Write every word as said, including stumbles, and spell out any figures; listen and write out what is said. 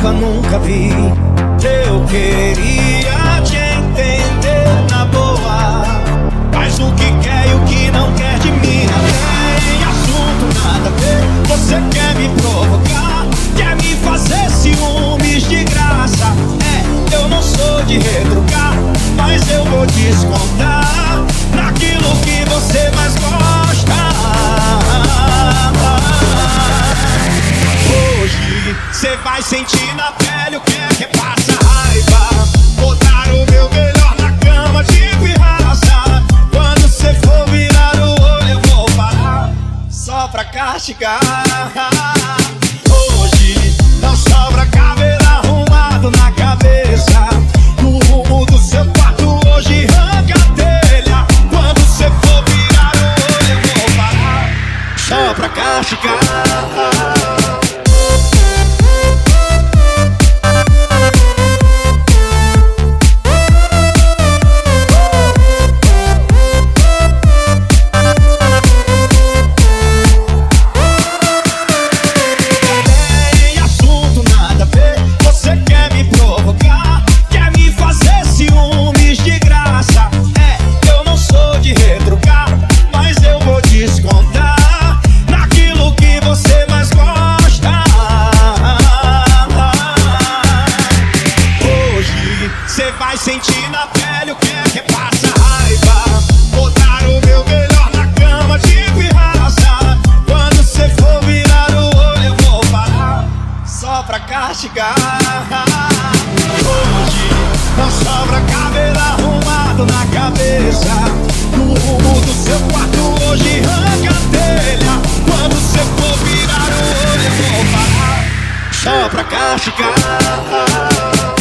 raiva nunca vi. Eu queria te entender na boa, mas o que quer e o que não quer de mim não tem assunto nada a ver. Você quer me provocar, quer me fazer ciúmes de graça. É, eu não sou de retrucar, mas eu vou descontar naquilo que você mais gosta. Hoje cê vai sentir na pele o que é que passa raiva. Vou dar o meu melhor na cama de pirraça. Quando cê for virar o olho eu vou parar só pra castigar. Hoje não sobra cabelo arrumado na cabeça. No rumo do seu quarto hoje arranca a telha. Quando cê for virar o olho eu vou parar só pra castigar. Cê vai sentir na pele o que é que passa raiva. Vou dar o meu melhor na cama de pirraça. Quando cê for virar o olho eu vou parar só pra castigar. Hoje não sobra cabelo arrumado na cabeça. No rumo do seu quarto hoje arranca a telha. Quando cê for virar o olho eu vou parar só pra castigar.